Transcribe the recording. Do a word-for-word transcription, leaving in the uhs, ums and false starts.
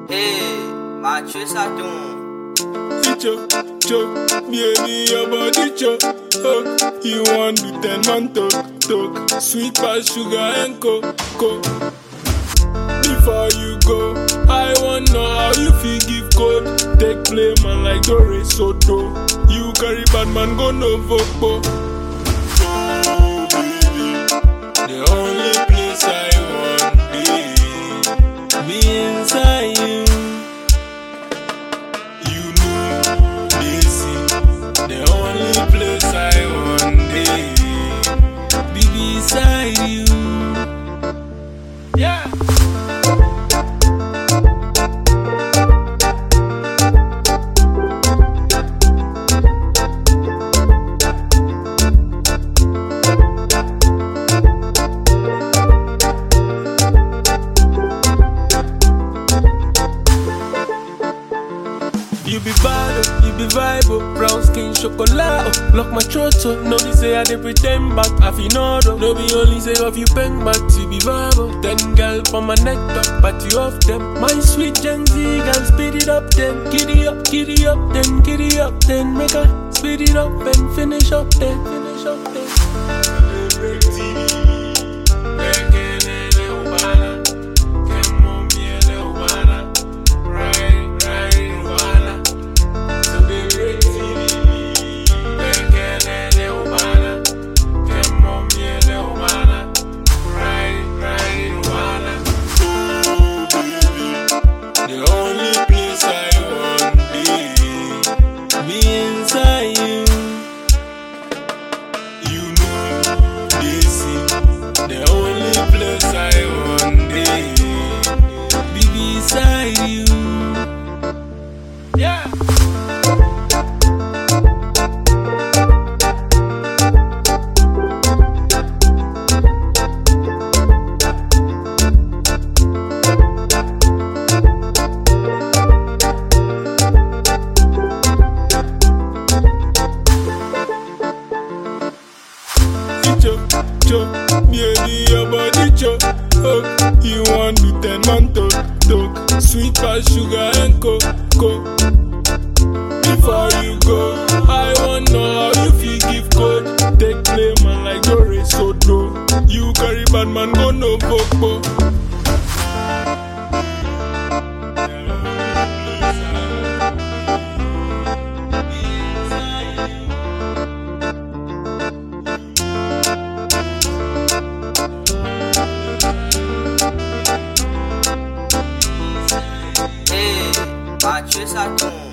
Hey, Mathieu Saturn. Cho, cho, baby, your body cho. Oh, you want to ten man talk, talk. Sweet past sugar and coke, coke. Before you go, I want know how you feel give code. Take play man like Dore Soto. You carry bad man go no voco. Oh baby, the only place I want be me inside you. You know this is the only place I want be be beside you. Yeah. You be bad, oh, you be vibe, oh, brown skin, chocolate, oh, lock my throat, oh. No, they say I dey pretend, but I feel no, though. No, be only say of you bang, but you be vibe, oh. Ten girl for my neck top, but you off them. My sweet Gen Z girl, speed it up, then giddy up, giddy up, then giddy up, then make her speed it up and finish up, then finish up, then. The only place I want be, be beside you. Yeah. Cho, cho, baby, your body cho. Oh, you want to ten man talk, talk. Sweet past sugar and coke, coke. Before you go, I want know how you feel give code. Take play man like Dore Soto. You carry bad man go no voco. Hey, Mathieu Saturn.